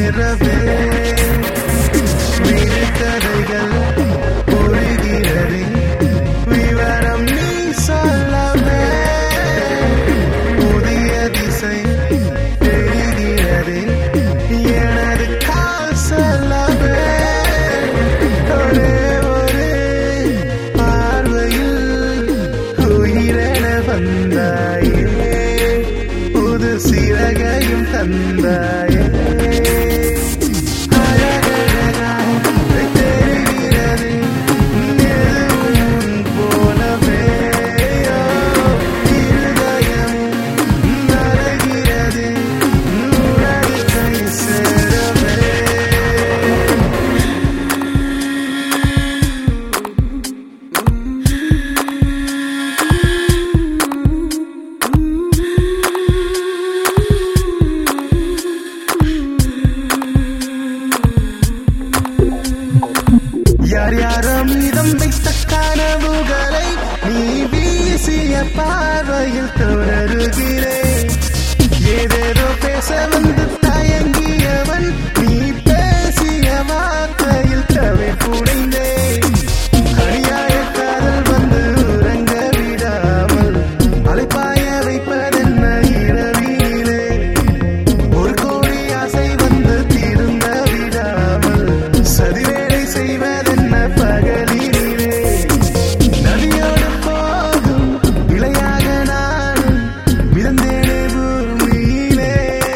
சேரவே வீடு கதைகள் புரிகிறதே விவரம் நீ சொல்லவே புதிய திசை தெரிகிறதே எனது கால் செல்லவே ஒரே ஒரு பார்வையில் உயிரென வந்தாயே புது சிறகையும் தந்தாயே யார் யாரோ மீதம் வைத்த கனவுகளை நீ வீசிய பார்வையில் தொடருகிறேன் ஏதேதோ பேச வந்து தயங்கியவன் நீ பேசிய வார்த்தையில் தவிர்ப்புடைந்தேன் அநியாய காதல் வந்து உறங்க விடாமல் அலைப்பாய வைப்பதென்ன இரவிலே ஒரு கோடி ஆசை வந்து தீர்ந்த விடாமல் சதிவேலை செய்வதென்ன பகலிலே நதியோடு போகும் இளையாக நானும் மிதந்தேனே பூமியிலே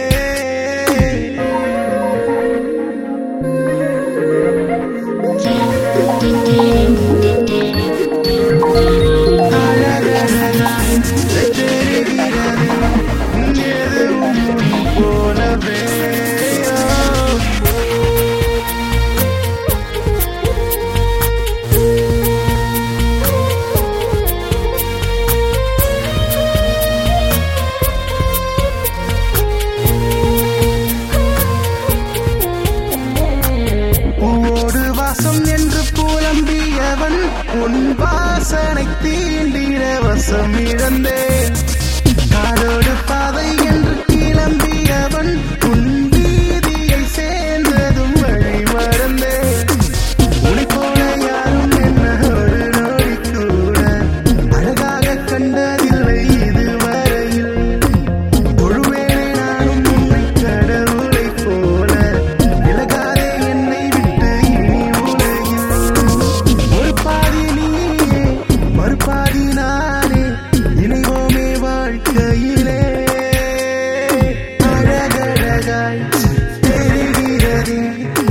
பூவோடு வாசம் என்று புலம்பியவன் உன் வாசனை தீண்டிட வசம் இழந்தேன் காதோடு பாதை என்று கிளம்பியவன் உன் வீதியை சேர்ந்ததும் வழி மறந்தேன் உன்னை போல யாரும் என்ன ஒரு நொடி கூட அழகாக கண்டதில்லை இதுவரையில் தொழுவேனே நானும் உன்னை கடவுளை போல விலகாதே என்னை விட்டு இனி உலகில் ஒரு பாதி நீயே மறுபாதி நானே இணைவோமே வாழ்க்கையிலே அழகழகாய் தெரிகிறதே